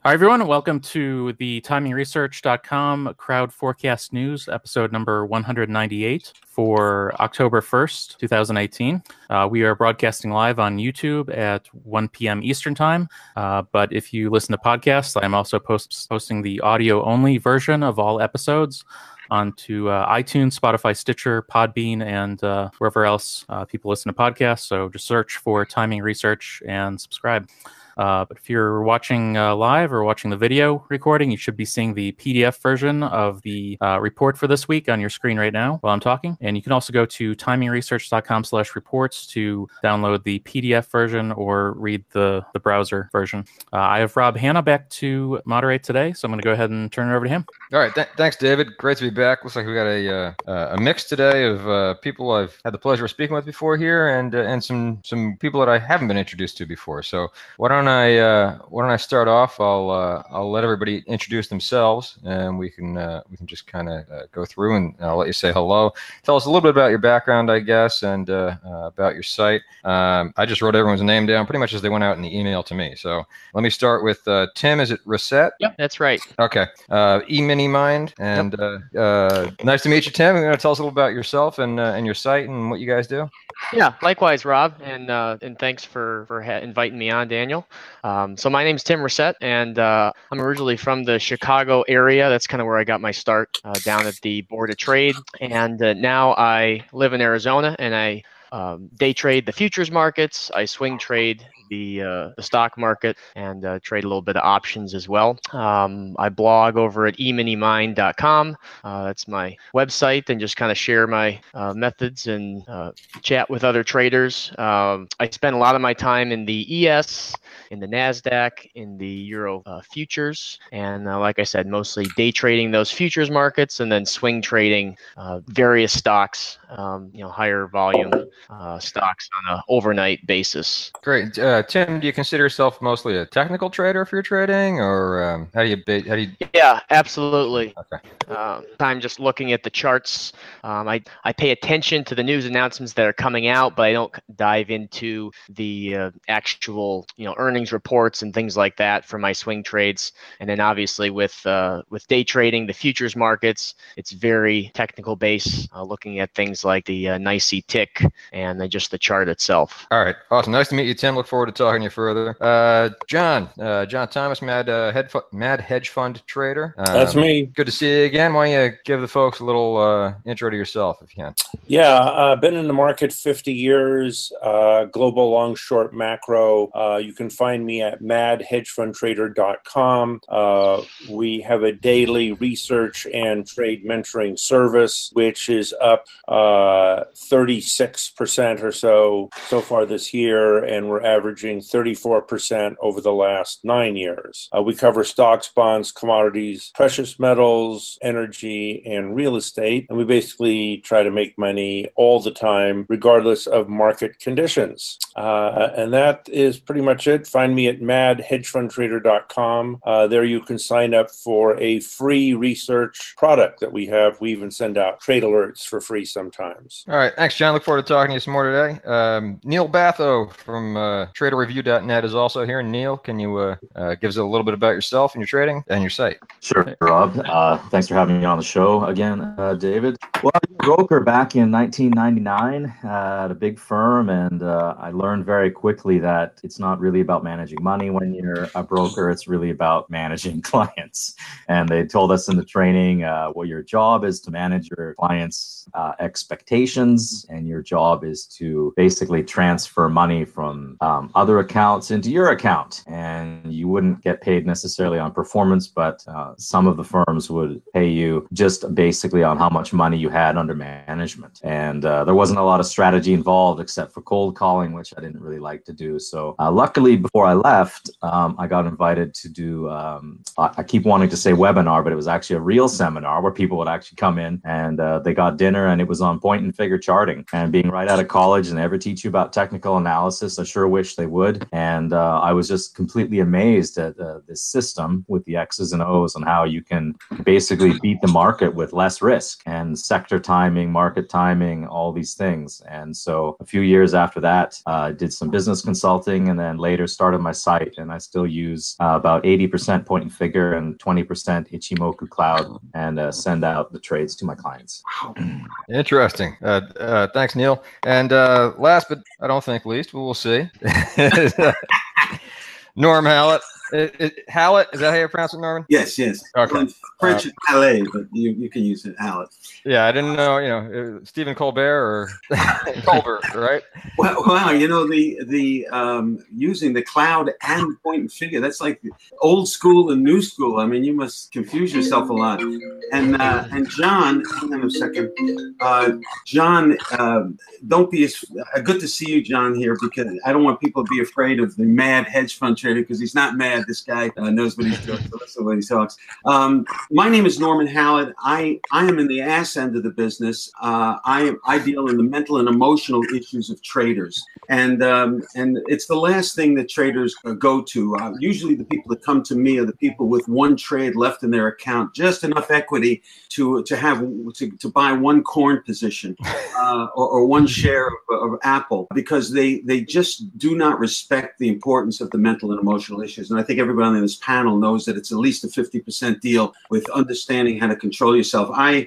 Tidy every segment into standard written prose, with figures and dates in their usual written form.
Hi, everyone. Welcome to the timingresearch.com crowd forecast news, episode number 198 for October 1st, 2018. We are broadcasting live on YouTube at 1 p.m. Eastern Time. But if you listen to podcasts, I'm also posting the audio-only version of all episodes onto iTunes, Spotify, Stitcher, Podbean, and wherever else people listen to podcasts. So just search for Timing Research and subscribe. But if you're watching live or watching the video recording, you should be seeing the PDF version of the report for this week on your screen right now while I'm talking. And you can also go to timingresearch.com/reports to download the PDF version or read the browser version. I have Rob Hanna back to moderate today, so I'm going to go ahead and turn it over to him. All right. Thanks, David. Great to be back. Looks like we got a mix today of people I've had the pleasure of speaking with before here, and some people that I haven't been introduced to before. So why don't I start off? I'll let everybody introduce themselves, and we can just kind of go through, and I'll let you say hello. Tell us a little bit about your background, I guess, and about your site. I just wrote everyone's name down pretty much as they went out in the email to me. So let me start with Tim. Is it Reset? Yep, that's right. Okay. eMiniMind, and nice to meet you, Tim. You're going to tell us a little about yourself and your site and what you guys do. Yeah, likewise, Rob, and thanks for inviting me on, Daniel. So my name's Tim Reset, and I'm originally from the Chicago area. That's kind of where I got my start, down at the Board of Trade, and now I live in Arizona, and I day trade the futures markets. I swing trade the stock market, and trade a little bit of options as well. I blog over at eminimind.com. That's my website, and just kind of share my methods and chat with other traders. I spend a lot of my time in the ES, in the NASDAQ, in the Euro futures, and like I said, mostly day trading those futures markets, and then swing trading various stocks, higher volume stocks on an overnight basis. Great. Tim, do you consider yourself mostly a technical trader if you're trading, or how do you? Yeah, absolutely. Okay. I'm just looking at the charts. I pay attention to the news announcements that are coming out, but I don't dive into the actual earnings reports and things like that for my swing trades. And then obviously with day trading, the futures markets, it's very technical base, looking at things like the NYSE tick and just the chart itself. All right. Awesome. Nice to meet you, Tim. Look forward to talking to you further. John Thomas, Mad Hedge Fund Trader. That's me. Good to see you again. Why don't you give the folks a little intro to yourself, if you can? Yeah, I've been in the market 50 years, global, long, short, macro. You can find me at madhedgefundtrader.com. We have a daily research and trade mentoring service, which is up 36% or so far this year, and we're averaging 34% over the last 9 years. We cover stocks, bonds, commodities, precious metals, energy, and real estate, and we basically try to make money all the time, regardless of market conditions. And that is pretty much it. Find me at madhedgefundtrader.com. There you can sign up for a free research product that we have. We even send out trade alerts for free sometimes. All right. Thanks, John. Look forward to talking to you some more today. Neil Batho from TraderReview.net is also here. Neil, can you give us a little bit about yourself and your trading and your site? Sure, Rob. Thanks for having me on the show again, David. Well, I was a broker back in 1999 at a big firm, and I learned very quickly that it's not really about managing money when you're a broker. It's really about managing clients. And they told us in the training, well, your job is to manage your clients' expectations, and your job is to basically transfer money from other accounts into your account. And you wouldn't get paid necessarily on performance, but some of the firms would pay you just basically on how much money you had under management. And there wasn't a lot of strategy involved except for cold calling, which I didn't really like to do. So luckily, before I left, I got invited to do, I keep wanting to say webinar, but it was actually a real seminar where people would actually come in, and they got dinner, and it was on point and figure charting. And being right out of college and ever teach you about technical analysis, I sure wish they would. And I was just completely amazed at this system with the X's and O's and how you can basically beat the market with less risk and sector timing, market timing, all these things. And so a few years after that, I did some business consulting and then later started my site. And I still use about 80% point and figure and 20% Ichimoku Cloud and send out the trades to my clients. Interesting. Thanks, Neil. And last but I don't think least, we'll see. Norm Hallett. Hallett, is that how you pronounce it, Norman? Yes. Okay. Well, French is Halle, but you can use it Hallett. Yeah, I didn't know, Stephen Colbert or Colbert, right? Well, the using the cloud and point and figure, that's like old school and new school. I mean, you must confuse yourself a lot. And John, hang on a second. John, don't be good to see you, John, here, because I don't want people to be afraid of the mad hedge fund trader, because he's not mad. This guy knows what he's doing. So listen when he talks. My name is Norman Hallett. I am in the ass end of the business. I deal in the mental and emotional issues of traders, and it's the last thing that traders go to. Usually, the people that come to me are the people with one trade left in their account, just enough equity to buy one corn position or one share of Apple, because they just do not respect the importance of the mental and emotional issues. And I think everybody on this panel knows that it's at least a 50% deal with understanding how to control yourself.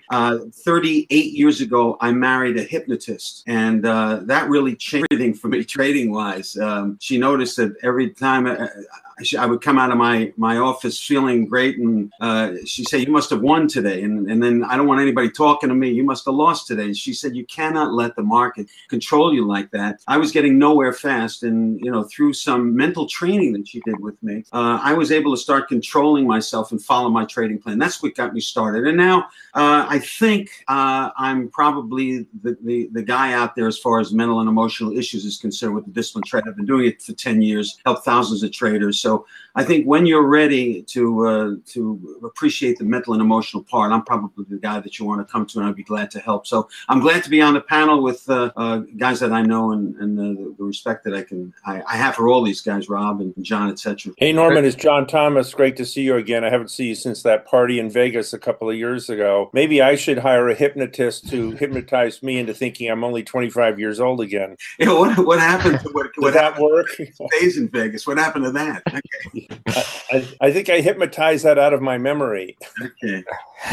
38 years ago, I married a hypnotist, and that really changed everything for me trading wise. She noticed that every time I would come out of my office feeling great, and she said, "You must have won today." And then, "I don't want anybody talking to me. You must have lost today." And she said, "You cannot let the market control you like that." I was getting nowhere fast, and through some mental training that she did with me, I was able to start controlling myself and follow my trading plan. That's what got me started. And now I think I'm probably the guy out there as far as mental and emotional issues is concerned with the disciplined trade. I've been doing it for 10 years, helped thousands of traders. So I think when you're ready to appreciate the mental and emotional part, I'm probably the guy that you want to come to, and I'd be glad to help. So I'm glad to be on the panel with guys that I know and the respect that I have for all these guys, Rob and John, etc. Hey, Norman, it's John Thomas. Great to see you again. I haven't seen you since that party in Vegas a couple of years ago. Maybe I should hire a hypnotist to hypnotize me into thinking I'm only 25 years old again. What happened to Would that work? Days in Vegas. What happened to that? Okay. I think I hypnotized that out of my memory. Okay.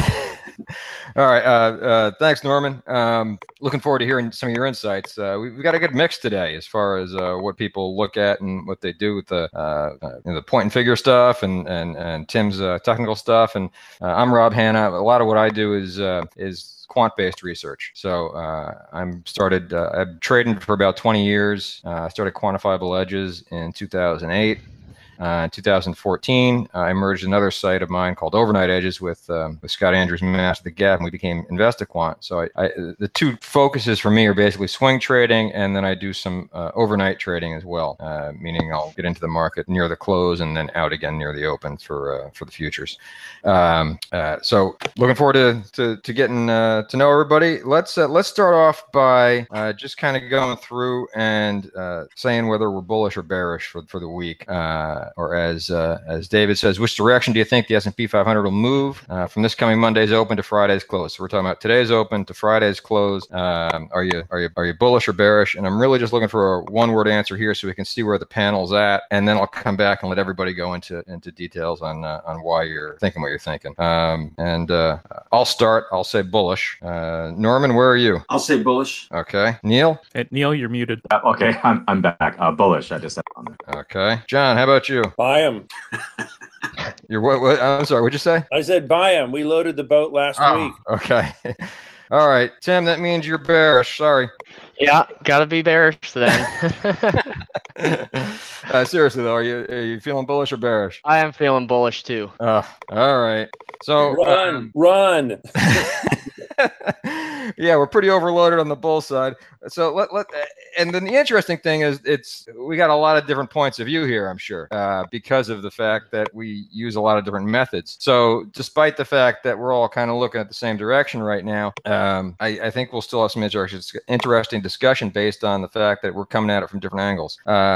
All right. Thanks, Norman. Looking forward to hearing some of your insights. We've got a good mix today as far as what people look at and what they do with the point and figure stuff and Tim's technical stuff. And I'm Rob Hanna. A lot of what I do is quant-based research. So I've traded for about 20 years. I started Quantifiable Edges in 2008. In 2014, I merged another site of mine called Overnight Edges with Scott Andrews and Master the Gap, and we became InvestiQuant. So the two focuses for me are basically swing trading, and then I do some overnight trading as well, meaning I'll get into the market near the close and then out again near the open for the futures. So looking forward to getting to know everybody. Let's start off by just kind of going through and saying whether we're bullish or bearish for the week. Or as David says, which direction do you think the S&P 500 will move from this coming Monday's open to Friday's close? So we're talking about today's open to Friday's close. Are you bullish or bearish? And I'm really just looking for a one-word answer here so we can see where the panel's at, and then I'll come back and let everybody go into details on why you're thinking what you're thinking. I'll start. I'll say bullish. Norman, where are you? I'll say bullish. Okay. Neil? Hey, Neil, you're muted. Okay, I'm back. Bullish. I just said on there. Okay. John, how about you? Buy them. You're what? I'm sorry. What'd you say? I said buy them. We loaded the boat last week. Okay. All right, Tim. That means you're bearish. Sorry. Yeah, gotta be bearish then. Seriously though, are you feeling bullish or bearish? I am feeling bullish too. All right. So run. Yeah, we're pretty overloaded on the bull side. So and then the interesting thing is we got a lot of different points of view here, I'm sure, because of the fact that we use a lot of different methods. So despite the fact that we're all kind of looking at the same direction right now, I think we'll still have some interesting discussion based on the fact that we're coming at it from different angles.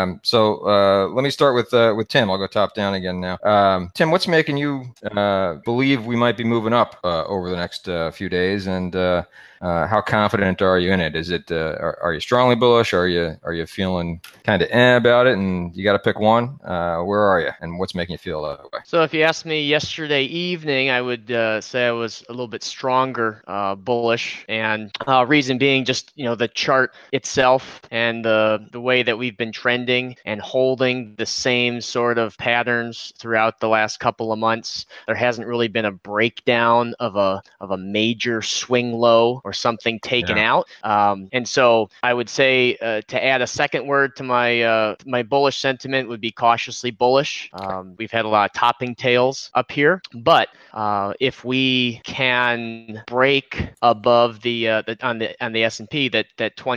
So let me start with Tim. I'll go top down again now. Tim, what's making you believe we might be moving up over the next few days, and how confident are you in it? Is it are you strongly bullish? Are you feeling kind of about it? And you got to pick one. Where are you, and what's making you feel that way? So if you asked me yesterday evening, I would say I was a little bit stronger bullish, and reason being just the chart itself and the way that we've been trending and holding the same sort of patterns throughout the last couple of months. There hasn't really been a breakdown of a major swing low or something taken out. And so I would say to add a second word to my bullish sentiment would be cautiously bullish. We've had a lot of topping tails up here, but if we can break above on the S&P that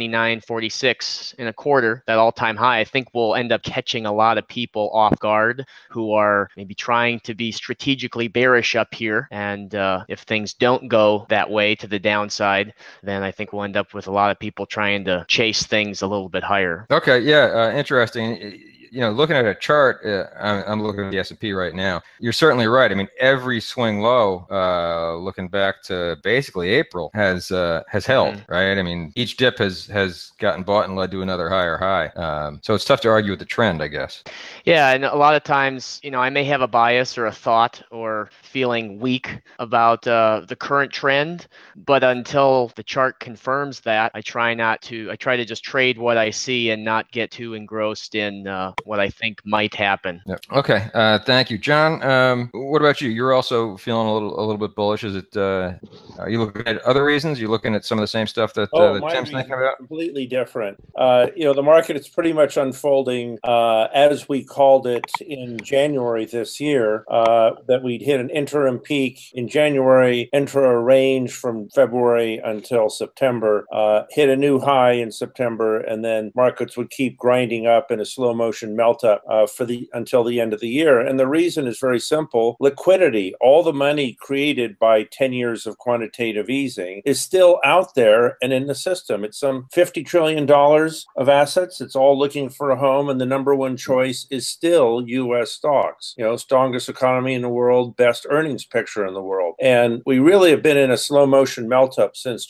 2946 and a quarter, that all-time high, I think we'll end up catching a lot of people off guard who are maybe trying to be strategically bearish up here. And if things don't go that way to the downside, then I think we'll end up with a lot of people trying to chase things a little bit higher. Okay, yeah, interesting. Looking at a chart, I'm looking at the S&P right now. You're certainly right. I mean, every swing low, looking back to basically April, has held, right? I mean, each dip has gotten bought and led to another higher high. So it's tough to argue with the trend, I guess. Yeah, and a lot of times, I may have a bias or a thought or feeling weak about the current trend, but until the chart confirms that, I try to just trade what I see and not get too engrossed in what I think might happen. Yep. Okay. Thank you, John. What about you? You're also feeling a little bit bullish. Is it? Are you looking at other reasons? You're looking at some of the same stuff that Tim's thinking about? Completely different. The market is pretty much unfolding as we called it in January this year. That we'd hit an interim peak in January, enter a range from February until September, hit a new high in September, and then markets would keep grinding up in a slow motion melt up until the end of the year. And the reason is very simple. Liquidity, all the money created by 10 years of quantitative easing, is still out there and in the system. It's some $50 trillion of assets. It's all looking for a home. And the number one choice is still U.S. stocks. Strongest economy in the world, best earnings picture in the world. And we really have been in a slow motion melt up since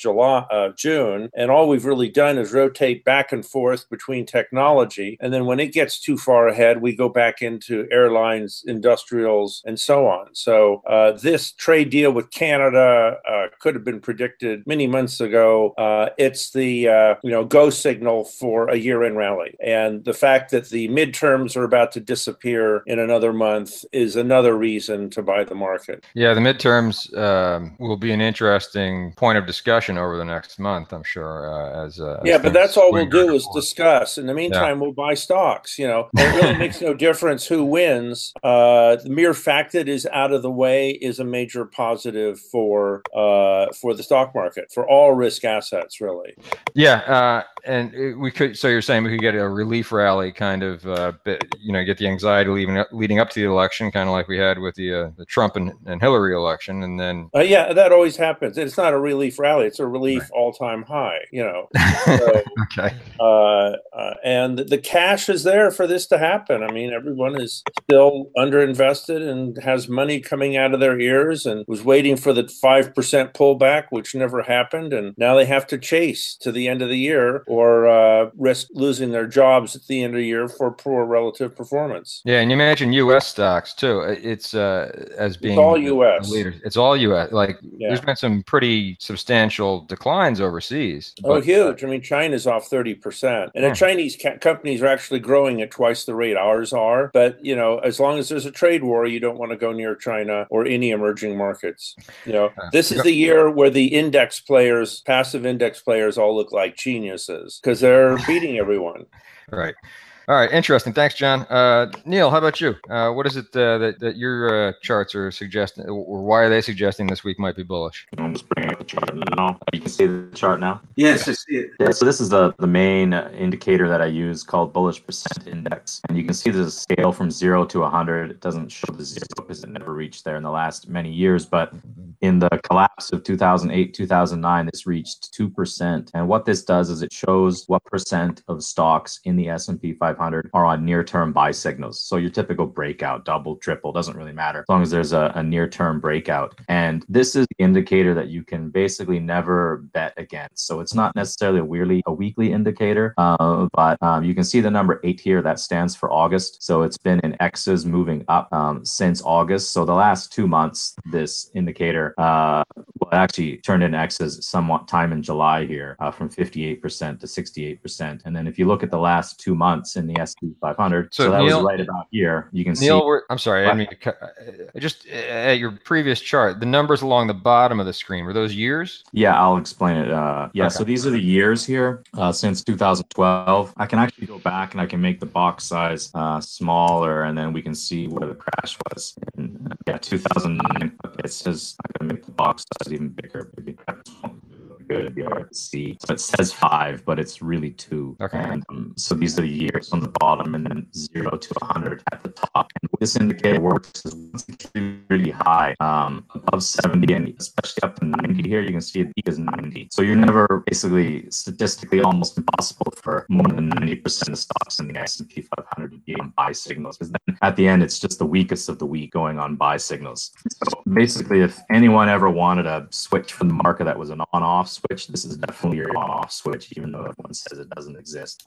June. And all we've really done is rotate back and forth between technology. And then when it gets too far ahead, we go back into airlines, industrials, and so on. So this trade deal with Canada could have been predicted many months ago. It's the go signal for a year-end rally. And the fact that the midterms are about to disappear in another month is another reason to buy the market. Yeah, the midterms will be an interesting point of discussion over the next month, I'm sure. But that's all we'll do is discuss. In the meantime, we'll buy stocks. It really makes no difference who wins. The mere fact that it is out of the way is a major positive for the stock market, for all risk assets, really. Yeah, and so you're saying we could get a relief rally, kind of, get the anxiety leading up to the election, kind of like we had with the Trump and Hillary election, and then. That always happens. It's not a relief rally; it's a relief all-time high. So, okay. And the cash is there for this to happen. I mean, everyone is still underinvested and has money coming out of their ears and was waiting for the 5% pullback, which never happened. And now they have to chase to the end of the year or risk losing their jobs at the end of the year for poor relative performance. Yeah, and you imagine U.S. stocks too. It's as being it's all U.S. leaders. It's all U.S. There's been some pretty substantial declines overseas. Huge. I mean, China's off 30%. And the Chinese companies are actually growing at twice the rate ours are. But, as long as there's a trade war, you don't want to go near China or any emerging markets. This is the year where the index players, passive index players, all look like geniuses because they're beating everyone. Right. All right, interesting. Thanks, John. Neil, how about you? What is it that your charts are suggesting, or why are they suggesting this week might be bullish? I'm just bringing up the chart now. You can see the chart now? Yes, I see it. Yeah, so this is the main indicator that I use called bullish percent index. And you can see there's a scale from 0 to 100. It doesn't show the 0 because it never reached there in the last many years. But in the collapse of 2008, 2009, this reached 2%. And what this does is it shows what percent of stocks in the S&P 500 are on near-term buy signals. So your typical breakout, double, triple, doesn't really matter as long as there's a near-term breakout. And this is the indicator that you can basically never bet against. So it's not necessarily a weekly indicator, but you can see the number 8 here. That stands for August. So it's been in X's moving up since August. So the last 2 months, this indicator well, it actually turned in X's somewhat time in July here from 58% to 68%. And then if you look at the last 2 months in the S&P 500, so that Neil, was right about here. You can Neil, see. I'm sorry, I mean, just at your previous chart, the numbers along the bottom of the screen, were those years? Yeah, I'll explain it. Okay. So these are the years here since 2012. I can actually go back and I can make the box size smaller, and then we can see where the crash was. And, 2009. It says I can make the box size even bigger. Good to see. So it says 5, but it's really 2. Okay. And so these are the years on the bottom, and then 0 to 100 at the top. And this indicator works is once it's really high, above 70, and especially up to 90 here, you can see it peak is 90. So you're never basically statistically almost impossible for more than 90% of stocks in the S&P 500 to be on buy signals, because then at the end it's just the weakest of the weak going on buy signals. So basically, if anyone ever wanted a switch from the market that was an on-off switch, this is definitely your on-off switch, even though everyone says it doesn't exist.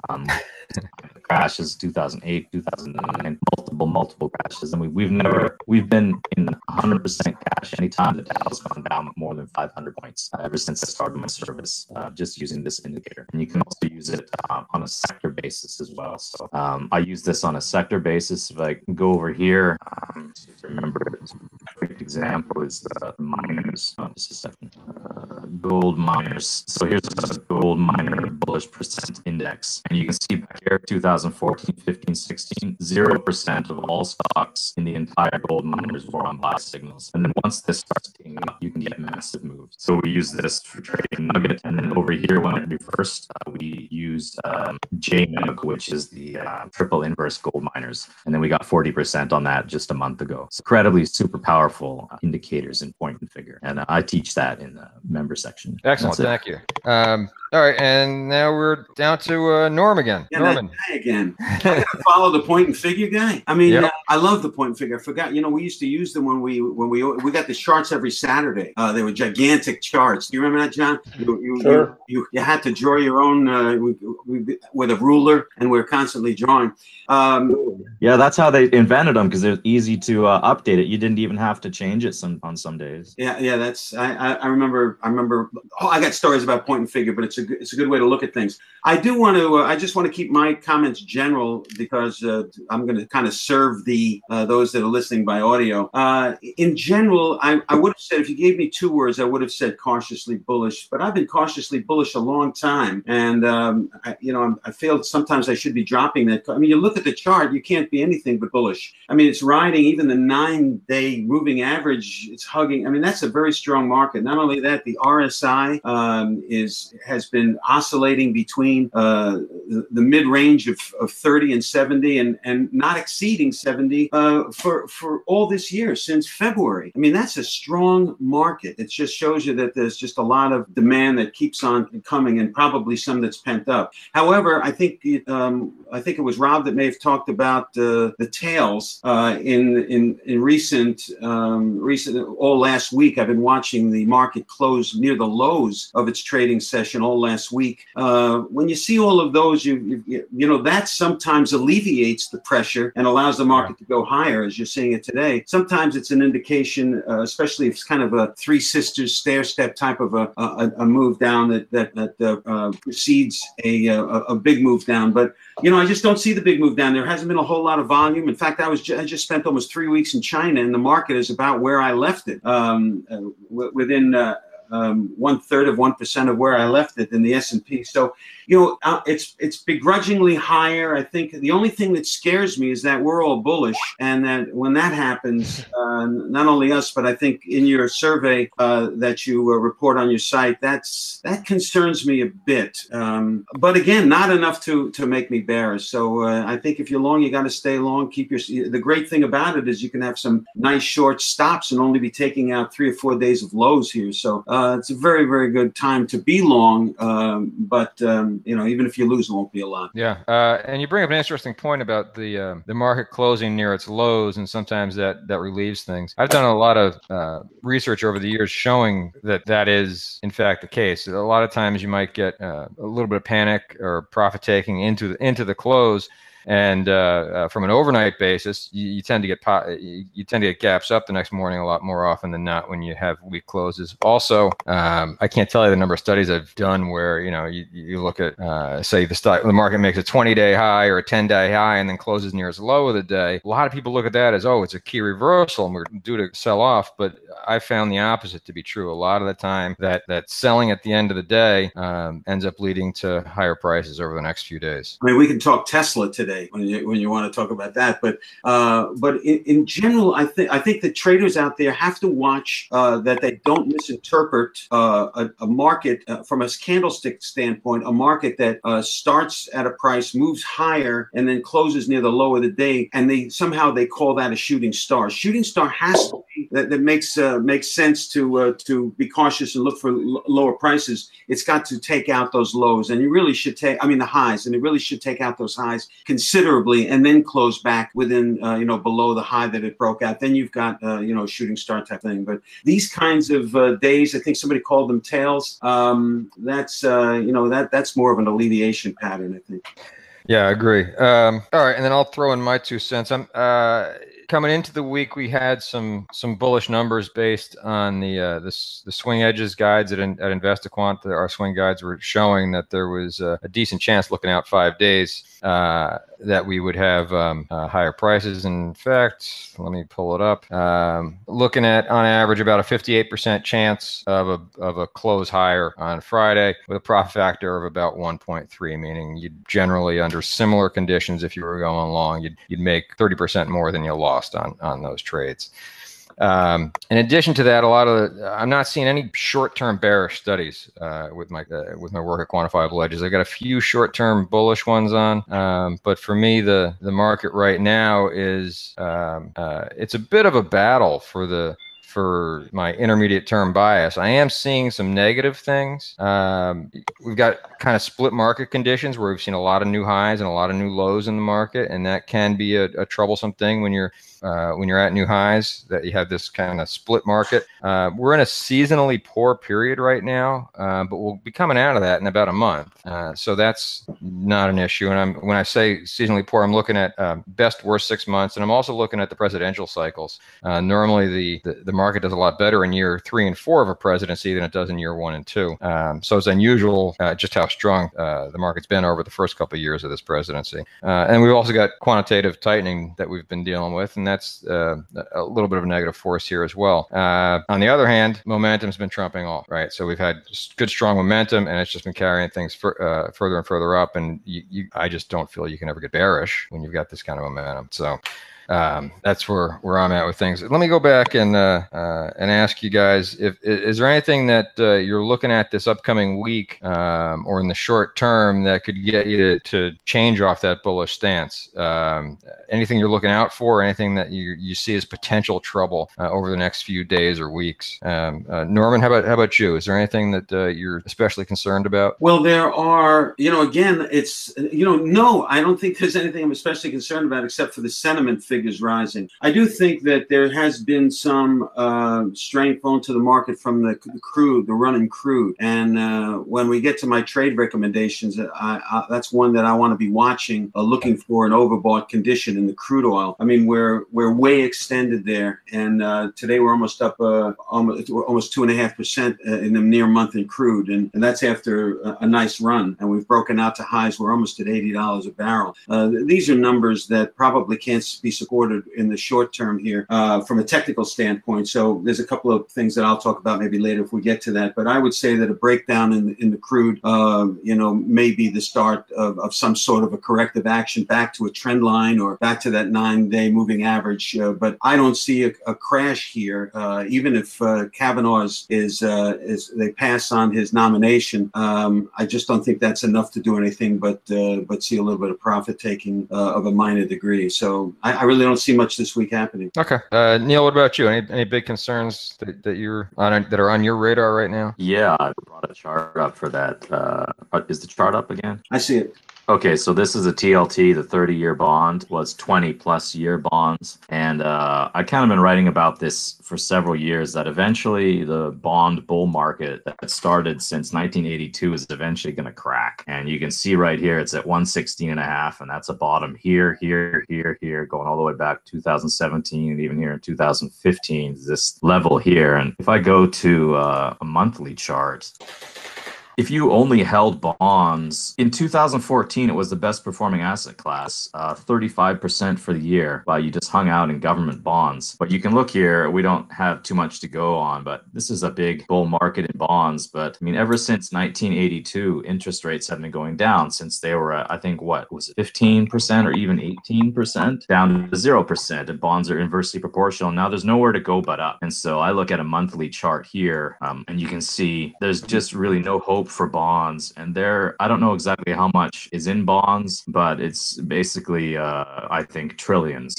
Crashes 2008, 2009, multiple crashes, and we've been in 100% cash anytime the Dow's gone down more than 500 points ever since I started my service, just using this indicator. And you can also use it on a sector basis as well. So I use this on a sector basis. If I can go over here, to remember it, a perfect example is the miners. Just a second. Gold miners. So here's a gold miner bullish percent index. And you can see back here, 2014, 15, 16, 0% of all stocks in the entire gold miners were on buy signals. And then once this starts taking up, you can get massive moves. So we use this for trading Nugget. And then over here, when it reversed, we used JNUG, which is the triple inverse gold miners. And then we got 40% on that just a month ago. So incredibly super powerful indicators in point and figure. And I teach that in the member section. Excellent. Thank you. All right, and now we're down to Norm again. Yeah, Norman. that guy again. I gotta follow the point and figure guy. I mean, Yep. I love the point and figure. I forgot. We used to use them when we got the charts every Saturday. They were gigantic charts. Do you remember that, John? Sure. You had to draw your own with a ruler, and we're constantly drawing. Yeah, that's how they invented them, because they're easy to update it. You didn't even have to change it on some days. Yeah. That's I remember. Oh, I got stories about point and figure, but it's a good way to look at things. I do want to. I just want to keep my comments general, because I'm going to kind of serve those that are listening by audio. In general, I would have said, if you gave me 2 words, I would have said cautiously bullish. But I've been cautiously bullish a long time, and I feel sometimes I should be dropping that. I mean, you look at the chart, you can't be anything but bullish. I mean, it's riding even the 9-day moving average. It's hugging. I mean, that's a very strong market. Not only that, the RSI has been oscillating between the mid range of 30 and 70, and not exceeding 70 for all this year since February. I mean, that's a strong market. It just shows you that there's just a lot of demand that keeps on coming, and probably some that's pent up. However, I think it was Rob that may have talked about the tails in recent all last week. I've been watching the market close near the lows of its trading session all last week. When you see all of those, that sometimes alleviates the pressure and allows the market to go higher, as you're seeing it today. Sometimes it's an indication, especially if it's kind of a Three Sisters stair step type of a move down that precedes a big move down. But I just don't see the big move down. There hasn't been a whole lot of volume. In fact, I just spent almost 3 weeks in China, and the market is about where I left it. Within 1/3 of 1% of where I left it in the S&P. So, it's begrudgingly higher. I think the only thing that scares me is that we're all bullish, and that when that happens, not only us, but I think in your survey that you report on your site, that concerns me a bit. But again, not enough to make me bearish. So I think if you're long, you got to stay long. The great thing about it is you can have some nice short stops and only be taking out 3 or 4 days of lows here. So it's a very, very good time to be long. But even if you lose, it won't be a lot. Yeah, and you bring up an interesting point about the market closing near its lows, and sometimes that relieves things. I've done a lot of research over the years showing that is in fact the case. A lot of times you might get a little bit of panic or profit taking into the close. And from an overnight basis, you tend to get gaps up the next morning a lot more often than not when you have weak closes. Also, I can't tell you the number of studies I've done where you look at say the market makes a 20-day high or a 10-day high and then closes near its low of the day. A lot of people look at that as, it's a key reversal and we're due to sell off. But I found the opposite to be true. A lot of the time that selling at the end of the day ends up leading to higher prices over the next few days. I mean, we can talk Tesla today when you want to talk about that, but in general, I think the traders out there have to watch that they don't misinterpret a market from a candlestick standpoint, a market that starts at a price, moves higher, and then closes near the low of the day, and they call that a shooting star. Shooting star has to be that makes sense to be cautious and look for lower prices. It's got to take out those lows, and you really should the highs, and it really should take out those highs considerably, and then close back within below the high that it broke out. Then you've got shooting star type thing. But these kinds of days, I think somebody called them tails. That's more of an alleviation pattern, I think. Yeah, I agree. All right, and then I'll throw in my 2 cents. Coming into the week, we had some bullish numbers based on the swing edges guides at InvestaQuant. Our swing guides were showing that there was a decent chance, looking out 5 days, that we would have higher prices. In fact, let me pull it up. Looking at on average about a 58% chance of a close higher on Friday, with a profit factor of about 1.3, meaning you'd generally, under similar conditions, if you were going long, you'd make 30% more than you lost on those trades. In addition to that, I'm not seeing any short-term bearish studies with my work at Quantifiable Edges. I've got a few short-term bullish ones on, but for me, the market right now is it's a bit of a battle for my intermediate term bias. I am seeing some negative things. We've got kind of split market conditions where we've seen a lot of new highs and a lot of new lows in the market, and that can be a troublesome thing when you're at new highs, that you have this kind of split market. We're in a seasonally poor period right now, but we'll be coming out of that in about a month. So that's not an issue. And when I say seasonally poor, I'm looking at best worst 6 months, and I'm also looking at the presidential cycles. Normally the market does a lot better in year 3 and 4 of a presidency than it does in year 1 and 2. So it's unusual just how strong the market's been over the first couple of years of this presidency. And we've also got quantitative tightening that we've been dealing with, and that's a little bit of a negative force here as well. On the other hand, momentum's been trumping all, right? So we've had good, strong momentum, and it's just been carrying things further and further up, and I just don't feel you can ever get bearish when you've got this kind of momentum. So that's where I'm at with things. Let me go back and ask you guys, is there anything that you're looking at this upcoming week or in the short term that could get you to change off that bullish stance? Anything you're looking out for? Anything that you see as potential trouble over the next few days or weeks? Norman, how about you? Is there anything that you're especially concerned about? Well, there are. Again, it's no, I don't think there's anything I'm especially concerned about except for the sentiment figures rising. I do think that there has been some strength onto the market from the crude, the running crude. And when we get to my trade recommendations, that's one that I want to be watching, looking for an overbought condition in the crude oil. I mean, we're way extended there, and today we're almost up almost 2.5% in the near month in crude, and that's after a nice run. And we've broken out to highs. We're almost at $80 a barrel. These are numbers that probably can't be supported in the short term here from a technical standpoint. So there's a couple of things that I'll talk about maybe later if we get to that. But I would say that a breakdown in the crude, may be the start of some sort of a corrective action back to a trend line or back to that 9-day moving average. But I don't see a crash here, even if Kavanaugh is they pass on his nomination. I just don't think that's enough to do anything but see a little bit of profit taking of a minor degree. So I really don't see much this week happening. Okay, Neil, what about you? Any big concerns that you're on that are on your radar right now? Yeah, I brought a chart up for that. Is the chart up again? I see it. Okay, so this is a TLT. The 30-year bond was 20-plus year bonds. And I kind of been writing about this for several years, that eventually the bond bull market that started since 1982 is eventually going to crack. And you can see right here, it's at 116.5, and that's a bottom here, going all the way back to 2017, and even here in 2015, this level here. And if I go to a monthly chart, if you only held bonds in 2014, it was the best performing asset class, 35% for the year, while you just hung out in government bonds. But you can look here, we don't have too much to go on, but this is a big bull market in bonds. But I mean, ever since 1982, interest rates have been going down since they were at, I think, what was it, 15% or even 18%, down to 0%. And bonds are inversely proportional. Now there's nowhere to go but up. And so I look at a monthly chart here, and you can see there's just really no hope for bonds. And I don't know exactly how much is in bonds, but it's basically, I think, trillions.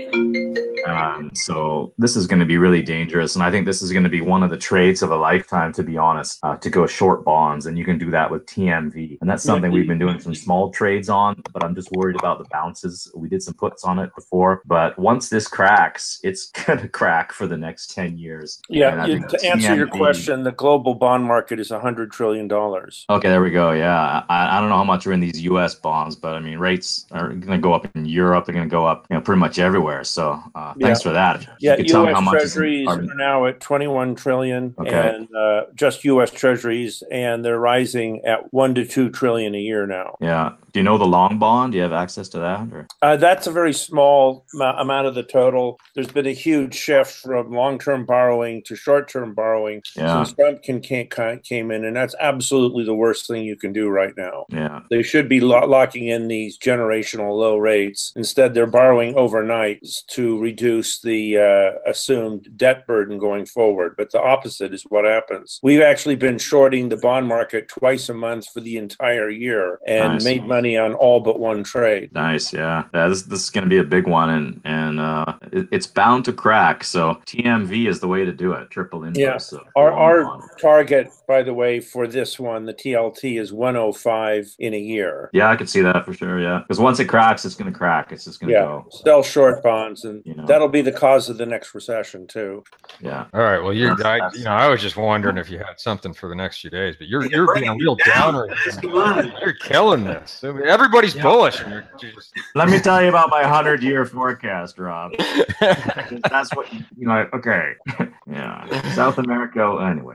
So this is going to be really dangerous. And I think this is going to be one of the trades of a lifetime, to be honest, to go short bonds. And you can do that with TMV. And that's something we've been doing some small trades on, but I'm just worried about the bounces. We did some puts on it before, but once this cracks, it's going to crack for the next 10 years. Yeah, to answer your question, the global bond market is $100 trillion. Okay, there we go. Yeah, I don't know how much are in these U.S. bonds, but I mean, rates are going to go up in Europe. They're going to go up, pretty much everywhere. So thanks for that. Yeah, U.S. Treasuries are now at 21 trillion, and just U.S. Treasuries, and they're rising at 1 to 2 trillion a year now. Yeah. Do you know the long bond? Do you have access to that? Or? That's a very small amount of the total. There's been a huge shift from long-term borrowing to short-term borrowing since Trump came in, and that's absolutely the worst thing you can do right now. Yeah, they should be locking in these generational low rates. Instead, they're borrowing overnight to reduce the assumed debt burden going forward. But the opposite is what happens. We've actually been shorting the bond market twice a month for the entire year and made money on all but one trade. Nice, yeah. This is going to be a big one, and it's bound to crack. So TMV is the way to do it. Triple inverse. Yeah. Our target, by the way, for this one, the TLT, is 105 in a year. Yeah, I could see that for sure. Yeah, because once it cracks, it's going to crack. It's just going to go. Sell short bonds, and that'll be the cause of the next recession too. Yeah. All right. Well, I was just wondering if you had something for the next few days, but you're being a real downer. You're killing this. I mean, everybody's bullish. And you're just... Let me tell you about my 100-year forecast, Rob. That's what okay. Yeah. South America. Anyway.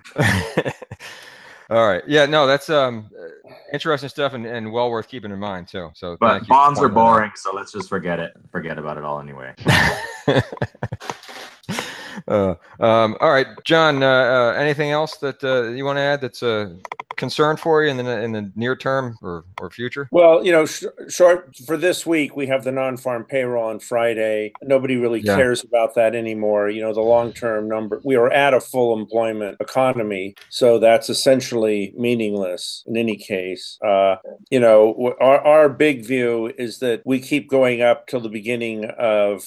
All right. Yeah, no, that's interesting stuff and well worth keeping in mind too. So, but bonds are boring, so let's just forget it. Forget about it all anyway. All right, John. Anything else that you want to add that's a concern for you in the near term or future? Well, short for this week, we have the non-farm payroll on Friday. Nobody really cares about that anymore. The long-term number, we are at a full employment economy, so that's essentially meaningless in any case. Our big view is that we keep going up till the beginning of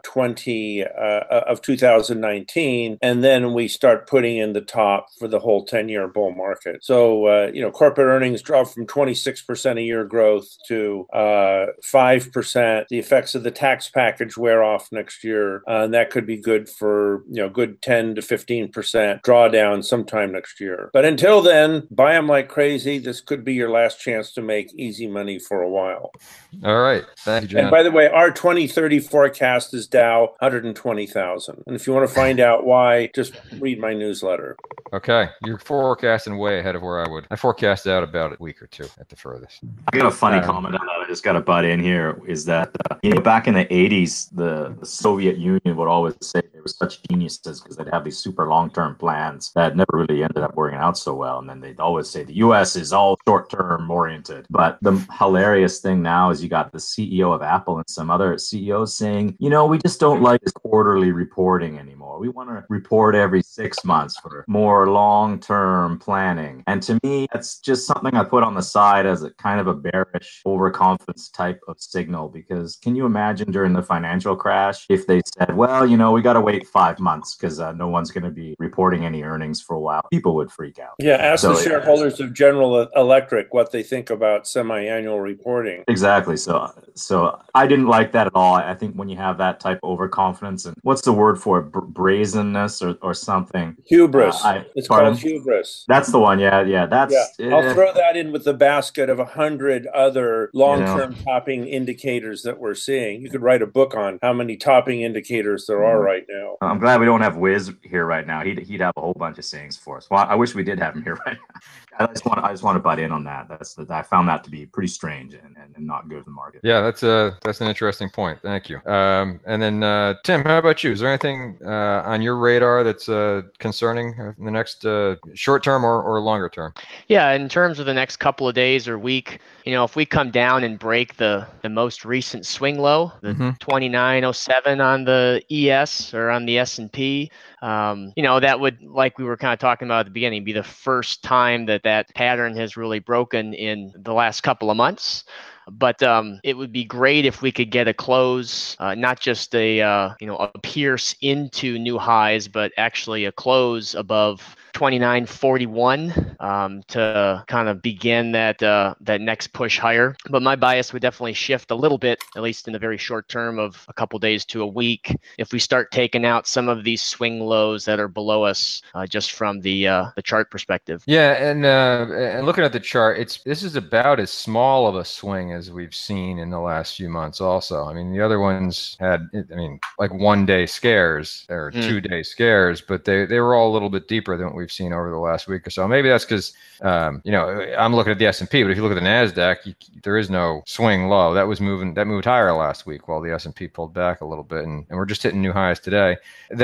2019, and then we start putting in the top for the whole 10-year bull market. So, corporate earnings drop from 26% a year growth to 5%. The effects of the tax package wear off next year, and that could be good for, good 10 to 15% drawdown sometime next year. But until then, buy them like crazy. This could be your last chance to make easy money for a while. All right. Thank you, John. And by the way, our 2030 forecast is Dow 120,000. And if you want to find out why, just read my newsletter. Okay. You're forecasting way ahead of where I would I forecast out about a week or two at the furthest. I got a funny comment on that. I just got to butt in here. Is that back in the 80s, the Soviet Union would always say they were such geniuses because they'd have these super long-term plans that never really ended up working out so well. And then they'd always say the U.S. is all short-term oriented. But the hilarious thing now is you got the CEO of Apple and some other CEOs saying, we just don't like this quarterly reporting anymore. We want to report every 6 months for more long-term planning. And to me, that's just something I put on the side as a kind of a bearish overconfidence type of signal, because can you imagine during the financial crash if they said, well, we got to wait 5 months because no one's going to be reporting any earnings for a while? People would freak out. Yeah, ask the shareholders of General Electric what they think about semi-annual reporting. Exactly. So I didn't like that at all. I think when you have that type of overconfidence, and what's the word for it? Brazenness or something? Hubris. It's called hubris. That's the one. Yeah. I'll throw that in with the basket of 100 other long-term topping indicators that we're seeing. You could write a book on how many topping indicators there are right now. I'm glad we don't have Wiz here right now. He'd have a whole bunch of sayings for us. Well, I wish we did have him here right now. I just want to butt in on that. I found that to be pretty strange and not good for the market. Yeah, that's an interesting point. Thank you. And then Tim, how about you? Is there anything on your radar that's concerning in the next short term or longer term? Yeah, in terms of the next couple of days or week, if we come down and break the most recent swing low, the 2907 on the ES or on the S&P, that would, like we were kind of talking about at the beginning, be the first time that pattern has really broken in the last couple of months. But it would be great if we could get a close, not just a pierce into new highs, but actually a close above 29.41 to kind of begin that next push higher. But my bias would definitely shift a little bit, at least in the very short term of a couple days to a week, if we start taking out some of these swing lows that are below us, just from the chart perspective. Yeah, and looking at the chart, this is about as small of a swing as we've seen in the last few months. Also, I mean, the other ones had, like 1 day scares or 2 day scares, but they were all a little bit deeper than what we've seen over the last week or so. Maybe that's because I'm looking at the S&P, but if you look at the NASDAQ, there is no swing low. That moved higher last week while the S&P pulled back a little bit, and we're just hitting new highs today.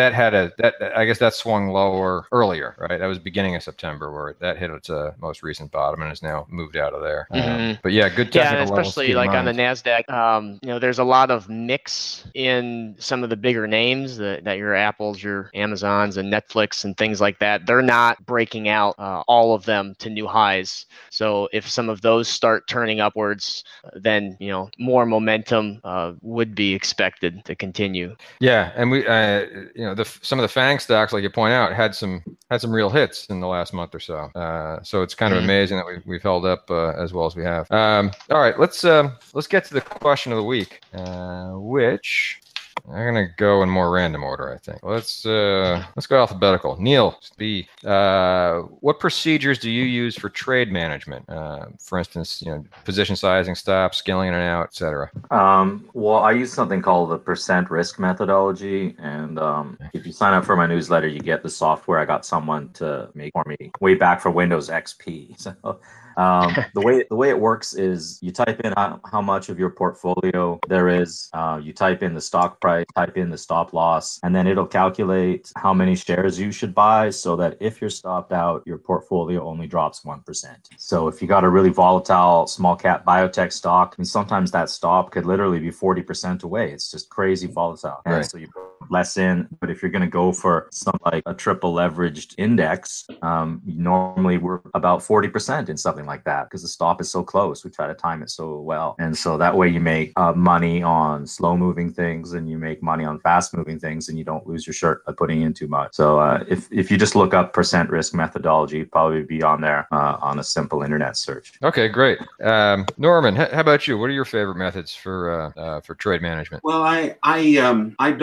I guess that swung lower earlier, right? That was beginning of September where that hit its most recent bottom and has now moved out of there. But yeah, good technical levels. Especially like on the NASDAQ, there's a lot of mix in some of the bigger names that your Apples, your Amazons, and Netflix and things like that. They're not breaking out all of them to new highs. So if some of those start turning upwards, then more momentum would be expected to continue. Yeah, and we some of the FANG stocks, like you point out, had some real hits in the last month or so. So it's kind of amazing that we've held up as well as we have. All right, let's get to the question of the week, which I'm gonna go in more random order, I think. Let's go alphabetical. Neil B, what procedures do you use for trade management? For instance, position sizing, stops, scaling in and out, etc. Well, I use something called the percent risk methodology, and if you sign up for my newsletter, you get the software. I got someone to make for me way back for Windows XP. So the way it works is you type in how much of your portfolio there is, you type in the stock price, type in the stop loss, and then it'll calculate how many shares you should buy so that if you're stopped out, your portfolio only drops 1%. So if you got a really volatile small cap biotech stock, sometimes that stop could literally be 40% away. It's just crazy volatile. Right. And so you put less in, but if you're going to go for something like a triple leveraged index, normally we're about 40% in something like that because the stop is so close. We try to time it so well. And so that way you make money on slow moving things and you make money on fast moving things and you don't lose your shirt by putting in too much. So if you just look up percent risk methodology, it'd probably be on there on a simple internet search. Okay, great. Norman, how about you? What are your favorite methods for trade management? Well, I don't propose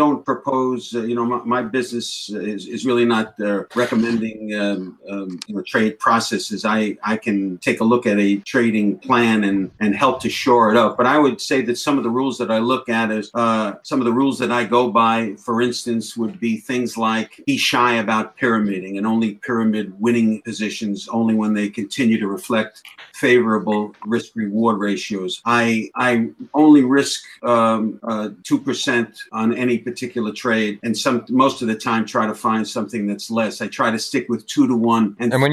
propose, my business is really not recommending trade processes. I can take a look at a trading plan and help to shore it up. But I would say that some of the rules that I look at is some of the rules that I go by, for instance, would be things like be shy about pyramiding and only pyramid winning positions only when they continue to reflect favorable risk-reward ratios. I only risk 2% on any particular trade, and most of the time try to find something that's less. I try to stick with 2 to 1. And when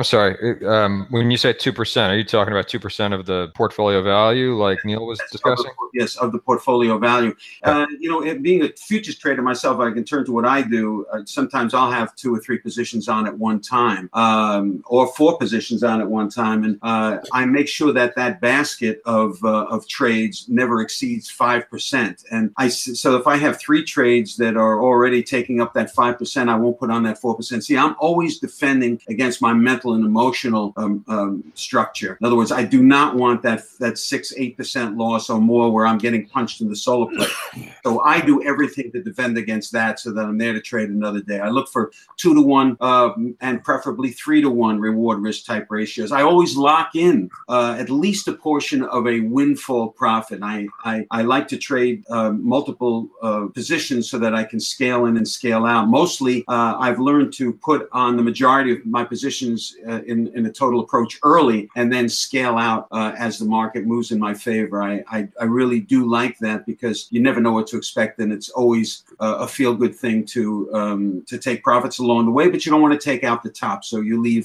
you say 2%, are you talking about 2% of the portfolio value, like Neil was discussing? Yes, of the portfolio value. Being a futures trader myself, I can turn to what I do. Sometimes I'll have 2 or 3 positions on at one time, or 4 positions on at one time, and I make sure that basket of trades never exceeds 5%. And so if I have 3 trades that are already taking up that 5%, I won't put on that 4%. See, I'm always defending against my mental and emotional structure. In other words, I do not want that 6-8% loss or more where I'm getting punched in the solar plexus. So I do everything to defend against that so that I'm there to trade another day. I look for 2 to 1 and preferably 3 to 1 reward risk type ratios. I always lock in at least a portion of a windfall profit. I like to trade multiple positions so that I can scale in and scale out. Mostly, I've learned to put on the majority of my positions in a total approach early and then scale out as the market moves in my favor. I really do like that because you never know what to expect, and it's always a feel-good thing to take profits along the way, but you don't want to take out the top, so you leave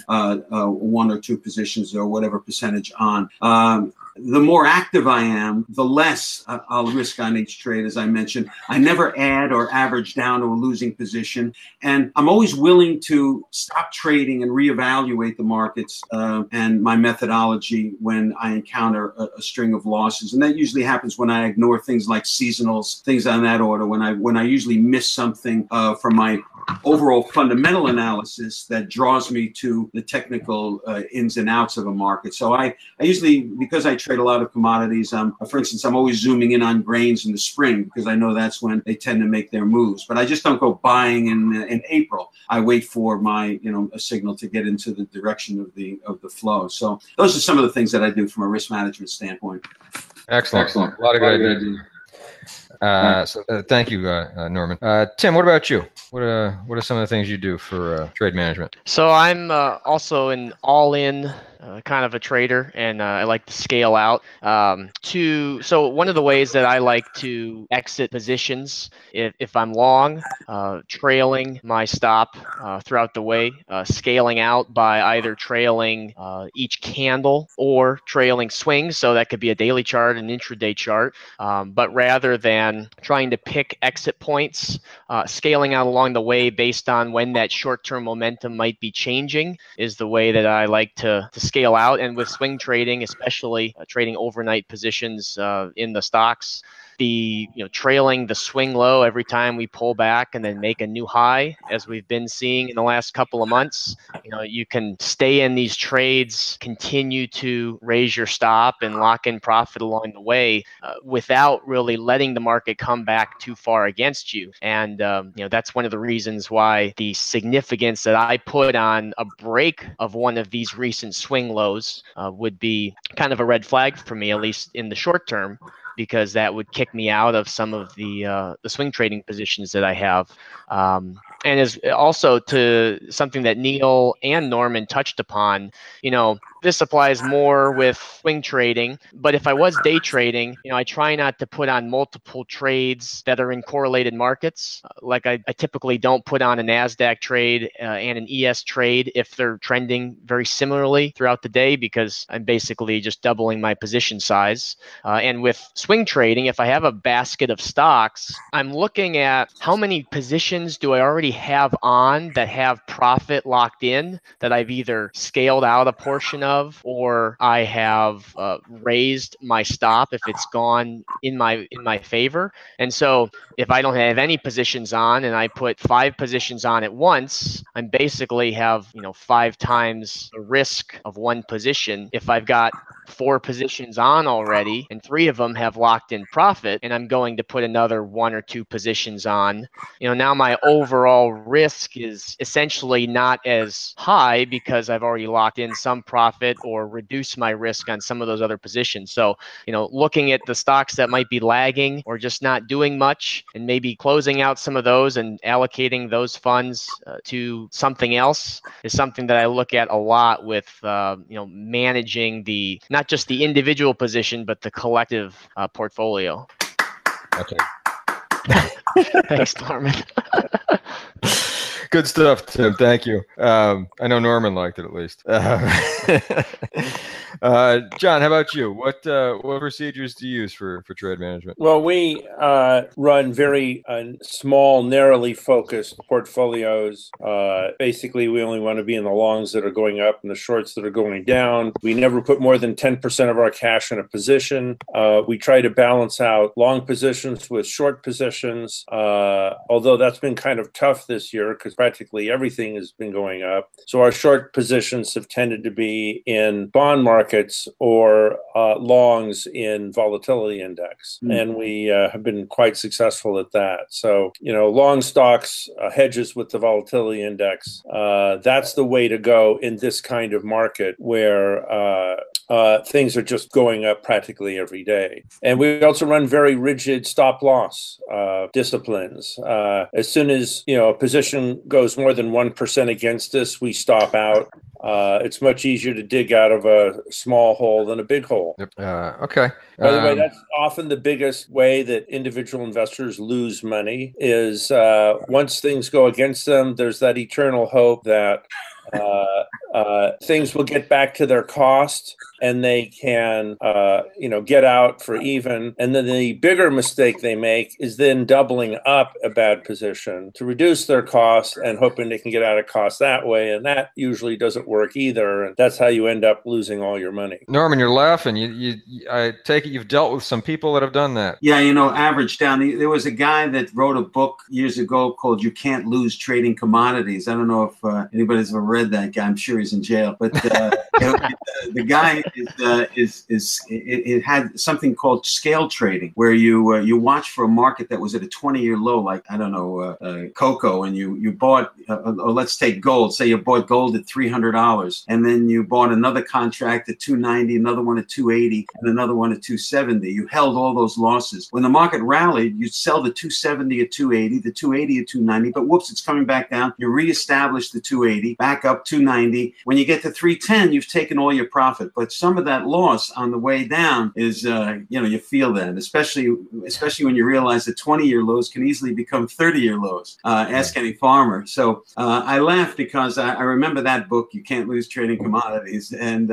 1 or 2 positions or whatever percentage on. The more active I am, the less I'll risk on each trade, as I mentioned. I never add or average down to a losing position. And I'm always willing to stop trading and reevaluate the markets and my methodology when I encounter a string of losses. And that usually happens when I ignore things like seasonals, things on that order, when I usually miss something from my overall fundamental analysis that draws me to the technical ins and outs of a market. So I usually, because I trade a lot of commodities, for instance, I'm always zooming in on grains in the spring because I know that's when they tend to make their moves. But I just don't go buying in April. I wait for my a signal to get into the direction of the flow. So those are some of the things that I do from a risk management standpoint. Excellent. A lot of good ideas. Thank you, Norman. Tim, what about you? What are some of the things you do for trade management? So I'm also an all-in kind of a trader, and I like to scale out. So one of the ways that I like to exit positions, if I'm long, trailing my stop throughout the way, scaling out by either trailing each candle or trailing swings. So that could be a daily chart, an intraday chart. But rather than trying to pick exit points, scaling out along the way based on when that short-term momentum might be changing is the way that I like to scale out. And with swing trading, especially trading overnight positions in the stocks, trailing the swing low every time we pull back and then make a new high, as we've been seeing in the last couple of months. You can stay in these trades, continue to raise your stop and lock in profit along the way without really letting the market come back too far against you. And that's one of the reasons why the significance that I put on a break of one of these recent swing lows would be kind of a red flag for me, at least in the short term, because that would kick me out of some of the swing trading positions that I have. And is also to something that Neil and Norman touched upon, this applies more with swing trading, but if I was day trading, I try not to put on multiple trades that are in correlated markets. Like I typically don't put on a NASDAQ trade and an ES trade if they're trending very similarly throughout the day, because I'm basically just doubling my position size. And with swing trading, if I have a basket of stocks, I'm looking at how many positions do I already have on that have profit locked in that I've either scaled out a portion of, or I have raised my stop if it's gone in my favor. And so if I don't have any positions on and I put 5 positions on at once, I'm basically have 5 times the risk of one position. If I've got 4 positions on already and 3 of them have locked in profit, and I'm going to put another 1 or 2 positions on, now my overall risk is essentially not as high because I've already locked in some profit or reduced my risk on some of those other positions. So, looking at the stocks that might be lagging or just not doing much, and maybe closing out some of those and allocating those funds to something else is something that I look at a lot with, managing not just the individual position, but the collective portfolio. Okay. Thanks, Norman. Good stuff, Tim. Thank you. I know Norman liked it at least. John, how about you? What procedures do you use for trade management? Well, we run very small, narrowly focused portfolios. Basically, we only want to be in the longs that are going up and the shorts that are going down. We never put more than 10% of our cash in a position. We try to balance out long positions with short positions, although that's been kind of tough this year because practically everything has been going up. So our short positions have tended to be in bond markets or longs in volatility index. And we have been quite successful at that. So, long stocks, hedges with the volatility index, that's the way to go in this kind of market where things are just going up practically every day. And we also run very rigid stop loss disciplines. As soon as, a position goes more than 1% against us, we stop out. It's much easier to dig out of a small hole than a big hole. Yep. Okay. By the way, that's often the biggest way that individual investors lose money is once things go against them, there's that eternal hope that things will get back to their cost and they can, get out for even. And then the bigger mistake they make is then doubling up a bad position to reduce their costs and hoping they can get out of cost that way. And that usually doesn't work either. And that's how you end up losing all your money. Norman, you're laughing. I take it you've dealt with some people that have done that. Yeah, average down. There was a guy that wrote a book years ago called "You Can't Lose Trading Commodities." I don't know if anybody's ever read that guy. I'm sure he's in jail. But the guy it had something called scale trading, where you watch for a market that was at a 20-year low, like cocoa, and you bought, or let's take gold. Say you bought gold at $300, and then you bought another contract at $290, another one at $280, and another one at $270. You held all those losses. When the market rallied, you'd sell the $270 at $280, the $280 at $290, but whoops, it's coming back down. You reestablish the $280, back up $290. When you get to $310, you've taken all your profit, but some of that loss on the way down is, you feel that, especially when you realize that 20-year lows can easily become 30-year lows. Ask any farmer. So I laugh because I remember that book, You Can't Lose Trading Commodities, and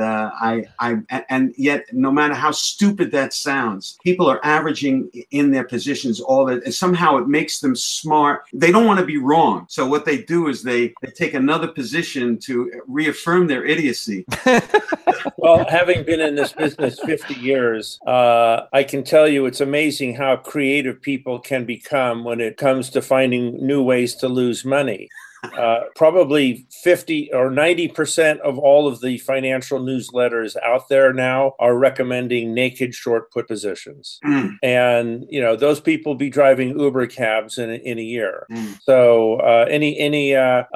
and yet no matter how stupid that sounds, people are averaging in their positions all that, and somehow it makes them smart. They don't want to be wrong, so what they do is they take another position to reaffirm their idiocy. Well, having been in this business 50 years, I can tell you it's amazing how creative people can become when it comes to finding new ways to lose money. Probably 50 or 90% of all of the financial newsletters out there now are recommending naked short put positions. And, those people be driving Uber cabs in a year. So any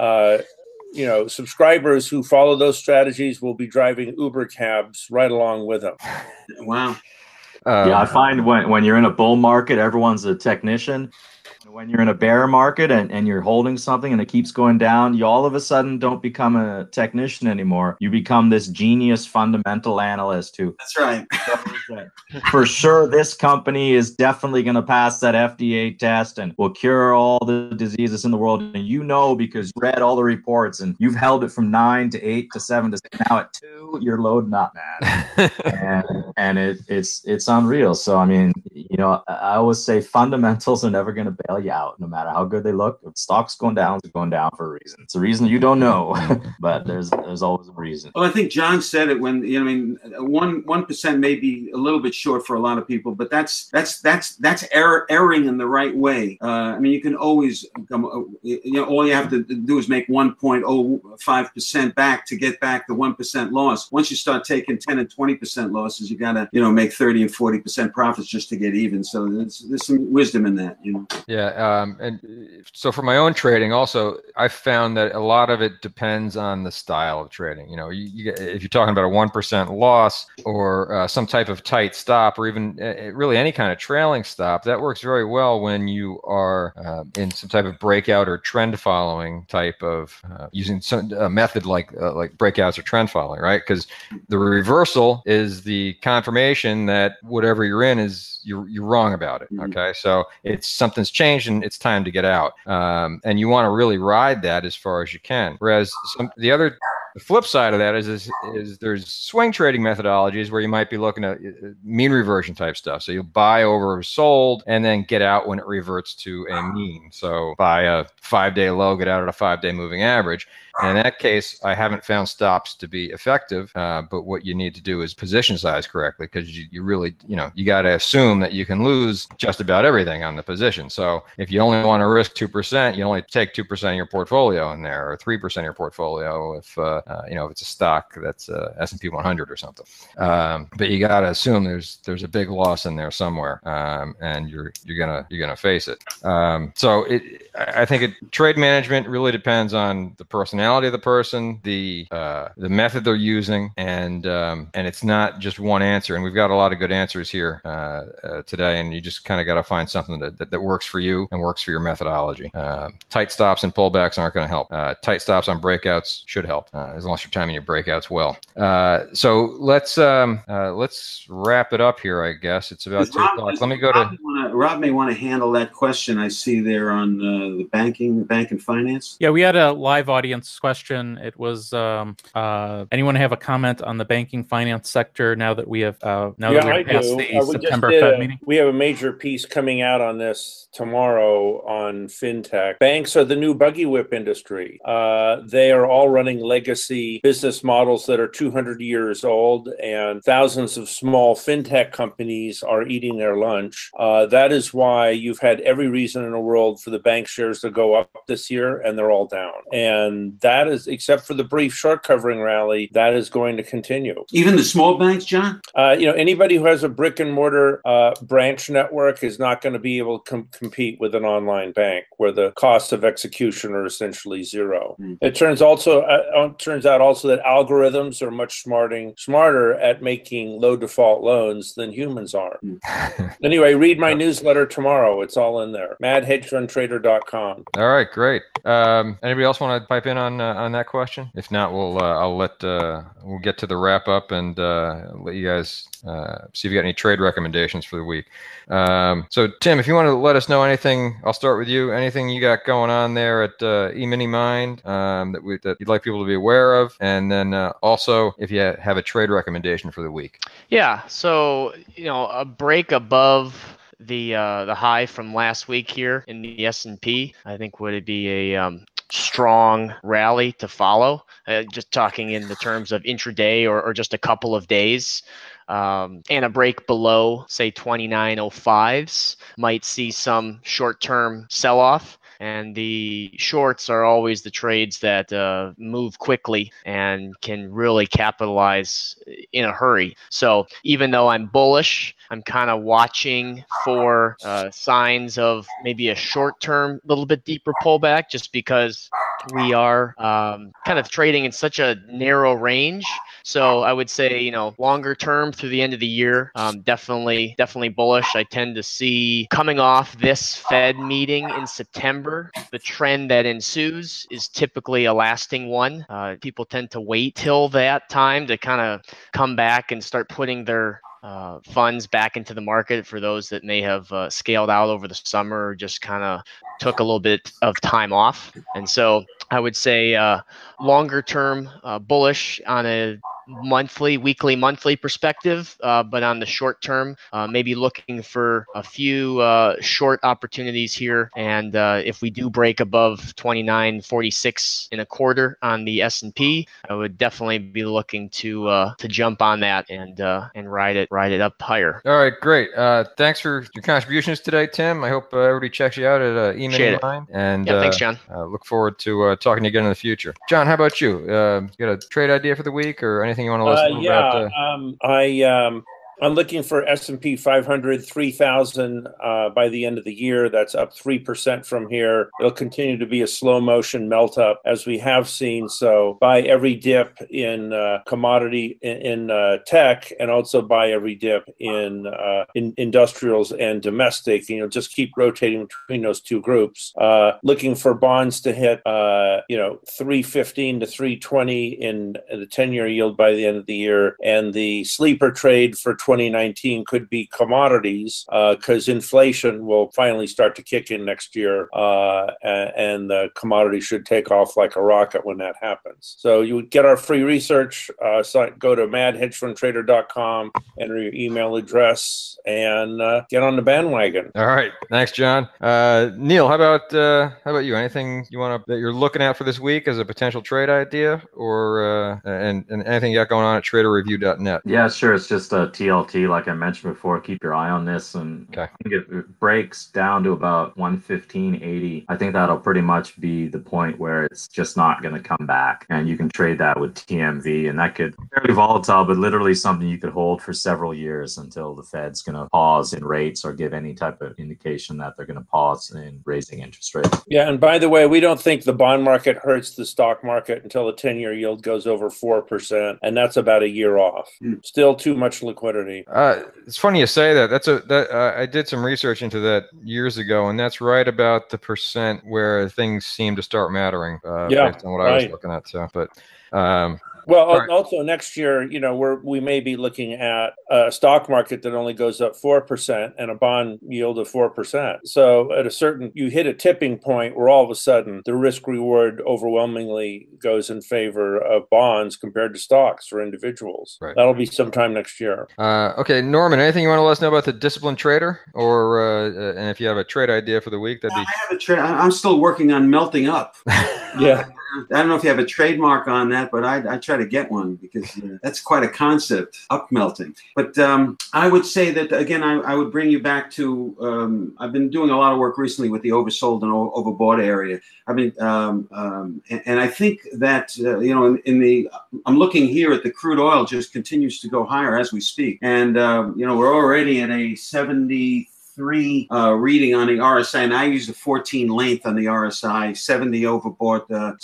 subscribers who follow those strategies will be driving Uber cabs right along with them. Wow. I find when you're in a bull market, everyone's a technician. When you're in a bear market and you're holding something and it keeps going down, you all of a sudden don't become a technician anymore. You become this genius fundamental analyst who. That's right. For sure, this company is definitely going to pass that FDA test and will cure all the diseases in the world. And because you read all the reports and you've held it from 9 to 8 to 7 to now at 2, you're loading up, man. and it's unreal. So I always say fundamentals are never going to bail sell you out, no matter how good they look. If the stock's going down, it's going down for a reason. It's a reason you don't know, but there's always a reason. Well, I think John said it when, I mean, 1% may be a little bit short for a lot of people, but that's erring in the right way. I mean, you can always, all you have to do is make 1.05% back to get back the 1% loss. Once you start taking 10 and 20% losses, you got to, make 30 and 40% profits just to get even. So there's some wisdom in that, Yeah. And so for my own trading also, I found that a lot of it depends on the style of trading. If you're talking about a 1% loss or some type of tight stop, or even really any kind of trailing stop, that works very well when you are in some type of breakout or trend following type of using some method like breakouts or trend following, right? Because the reversal is the confirmation that whatever you're in is you're wrong about it. Okay, so it's something's changed and it's time to get out, and you want to really ride that as far as you can. Whereas the flip side of that is there's swing trading methodologies where you might be looking at mean reversion type stuff. So you'll buy over sold and then get out when it reverts to a mean. So buy a 5-day low, get out at a 5-day moving average. And in that case, I haven't found stops to be effective. But what you need to do is position size correctly, because you really, you got to assume that you can lose just about everything on the position. So if you only want to risk 2%, you only take 2% of your portfolio in there, or 3% of your portfolio if it's a stock that's S&P 100 or something. But you got to assume there's a big loss in there somewhere, and you're gonna face it. I think trade management really depends on the personality of the person, the method they're using, and it's not just one answer. And we've got a lot of good answers here today, and you just kind of got to find something that works for you and works for your methodology. Tight stops and pullbacks aren't going to help. Tight stops on breakouts should help, as long as you're timing your breakouts well. So let's wrap it up here. I guess it's about 2 o'clock. Let me go to Rob may want to handle that question I see there on the bank and finance. Yeah, we had a live audience question. It was anyone have a comment on the banking finance sector now that we have passed the September Fed meeting? We have a major piece coming out on this tomorrow on fintech. Banks are the new buggy whip industry. They are all running legacy business models that are 200 years old, and thousands of small fintech companies are eating their lunch. That is why you've had every reason in the world for the bank shares to go up this year, and they're all down. And that is, except for the brief short covering rally, that is going to continue. Even the small banks, John? Anybody who has a brick and mortar branch network is not going to be able to compete with an online bank where the costs of execution are essentially zero. It turns out also that algorithms are much smarter at making low default loans than humans are. Anyway, read my newsletter tomorrow. It's all in there. madhedgefundtrader.com. All right, great. Anybody else want to pipe in on that question? If not, we'll get to the wrap up and let you guys see if you got any trade recommendations for the week. So Tim, if you want to let us know anything, I'll start with you. Anything you got going on there at E-mini Mind that you'd like people to be aware of, and then also if you have a trade recommendation for the week. Yeah. So a break above the high from last week here in the S&P, I think would be a strong rally to follow. Just talking in the terms of intraday or just a couple of days. And a break below, say, 29.05s might see some short-term sell-off. And the shorts are always the trades that move quickly and can really capitalize in a hurry. So even though I'm bullish, I'm kind of watching for signs of maybe a short-term, little bit deeper pullback, just because we are kind of trading in such a narrow range. So I would say, longer term through the end of the year, definitely bullish. I tend to see coming off this Fed meeting in September, the trend that ensues is typically a lasting one. People tend to wait till that time to kind of come back and start putting their funds back into the market for those that may have scaled out over the summer or just kind of took a little bit of time off. And so I would say longer term bullish on a weekly, monthly perspective, but on the short term, maybe looking for a few short opportunities here. And if we do break above 29.46 in a quarter on the S&P, I would definitely be looking to jump on that and ride it up higher. All right, great. Thanks for your contributions today, Tim. I hope everybody checks you out at E-mini Mine. And yeah, thanks, John. Look forward to talking to you again in the future. John, how about you? You got a trade idea for the week, or anything you want to let us know about? I'm looking for S&P 500 3,000 by the end of the year. That's up 3% from here. It'll continue to be a slow motion melt up as we have seen. So buy every dip in commodity in tech, and also buy every dip in industrials and domestic. Just keep rotating between those two groups. Looking for bonds to hit 315 to 320 in the 10-year yield by the end of the year, and the sleeper trade for 2019 could be commodities, because inflation will finally start to kick in next year, and the commodity should take off like a rocket when that happens. So you would get our free research. Go to madhedgefundtrader.com, enter your email address, and get on the bandwagon. All right, thanks, John. Neil, how about you? Anything that you're looking at for this week as a potential trade idea, or and anything you got going on at traderreview.net? Yeah, sure. It's just a TLT, like I mentioned before. Keep your eye on this, and okay. I think if it breaks down to about 115.80, I think that'll pretty much be the point where it's just not going to come back, and you can trade that with TMV, and that could be very volatile, but literally something you could hold for several years until the Fed's going to pause in rates or give any type of indication that they're going to pause in raising interest rates. Yeah, and by the way, we don't think the bond market hurts the stock market until the 10-year yield goes over 4%, and that's about a year off. Still too much liquidity. It's funny you say that. I did some research into that years ago, and that's right about the percent where things seem to start mattering, based on what I was looking at. So, but. Also next year, we may be looking at a stock market that only goes up 4% and a bond yield of 4%. So you hit a tipping point where all of a sudden the risk reward overwhelmingly goes in favor of bonds compared to stocks for individuals. Right. That'll be sometime next year. Okay, Norman, anything you want to let us know about the disciplined trader, or and if you have a trade idea for the week, that'd be. I have a trade. I'm still working on melting up. Yeah. I don't know if you have a trademark on that, but I try to get one, because that's quite a concept, up melting. But I would say that, again, I would bring you back to, I've been doing a lot of work recently with the oversold and overbought area. And I think that, I'm looking here at the crude oil just continues to go higher as we speak. And, we're already at a 73 reading on the RSI, and I use a 14 length on the RSI, 70 overbought,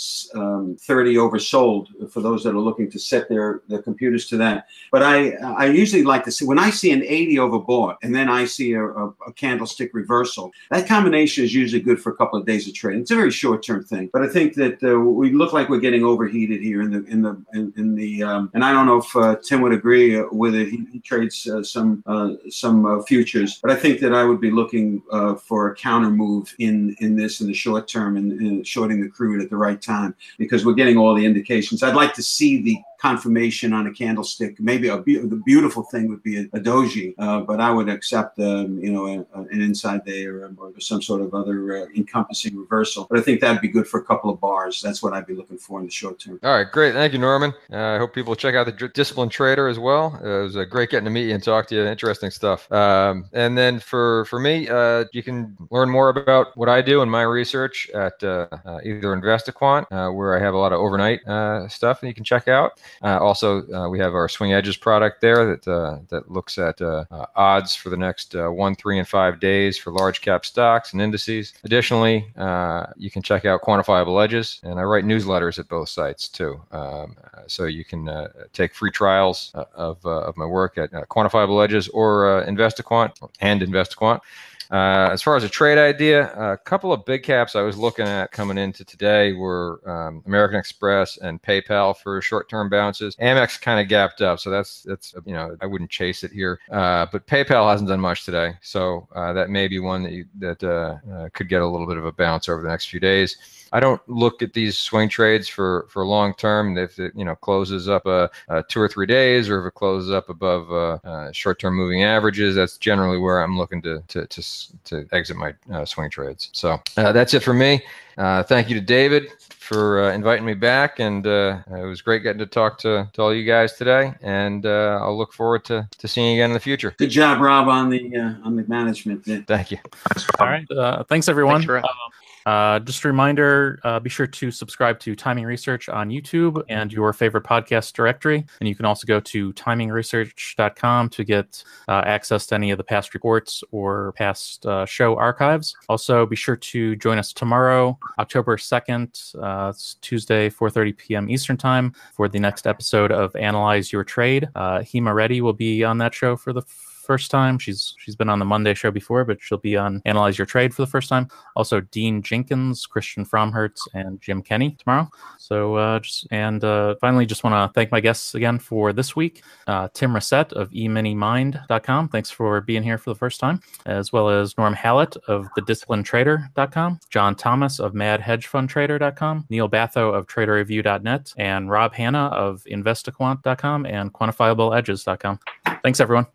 30 oversold, for those that are looking to set their computers to that. But I usually like to see, when I see an 80 overbought and then I see a candlestick reversal, that combination is usually good for a couple of days of trading. It's a very short-term thing, but I think that we look like we're getting overheated here in the and I don't know if Tim would agree with it. He trades some futures, but I think that I would be looking for a counter move in the short term, and shorting the crude at the right time, because we're getting all the indications. I'd like to see the confirmation on a candlestick. Maybe the beautiful thing would be a doji, but I would accept an inside day or some sort of other encompassing reversal. But I think that'd be good for a couple of bars. That's what I'd be looking for in the short term. All right, great. Thank you, Norman. I hope people check out the Disciplined Trader as well. It was great getting to meet you and talk to you. Interesting stuff. And then for me, you can learn more about what I do in my research at either InvestiQuant, where I have a lot of overnight stuff that you can check out. Also, we have our Swing Edges product there that looks at odds for the next 1, 3, and 5 days for large cap stocks and indices. Additionally, you can check out Quantifiable Edges, and I write newsletters at both sites too. So you can take free trials of my work at Quantifiable Edges or InvestiQuant and InvestiQuant. As far as a trade idea, a couple of big caps I was looking at coming into today were American Express and PayPal for short-term bounces. Amex kind of gapped up, so that's I wouldn't chase it here. But PayPal hasn't done much today, so that may be one that could get a little bit of a bounce over the next few days. I don't look at these swing trades for long term. If it closes up 2 or 3 days, or if it closes up above short term moving averages, that's generally where I'm looking to exit my swing trades. So that's it for me. Thank you to David for inviting me back, and it was great getting to talk to all you guys today. And I'll look forward to seeing you again in the future. Good job, Rob, on the management. Thank you. All right. Thanks, everyone. Thanks Just a reminder, be sure to subscribe to Timing Research on YouTube and your favorite podcast directory. And you can also go to timingresearch.com to get access to any of the past reports or past show archives. Also, be sure to join us tomorrow, October 2nd. It's Tuesday, 4:30 p.m. Eastern Time, for the next episode of Analyze Your Trade. Hema Reddy will be on that show for the first time. She's been on the Monday show before, but she'll be on Analyze Your Trade for the first time. Also, Dean Jenkins, Christian Fromhertz, and Jim Kenny tomorrow. So finally, just want to thank my guests again for this week. Tim Reset of eminimind.com. Thanks for being here for the first time. As well as Norm Hallett of thedisciplinedtrader.com. John Thomas of madhedgefundtrader.com. Neil Batho of traderreview.net. And Rob Hanna of investaquant.com and quantifiableedges.com. Thanks, everyone.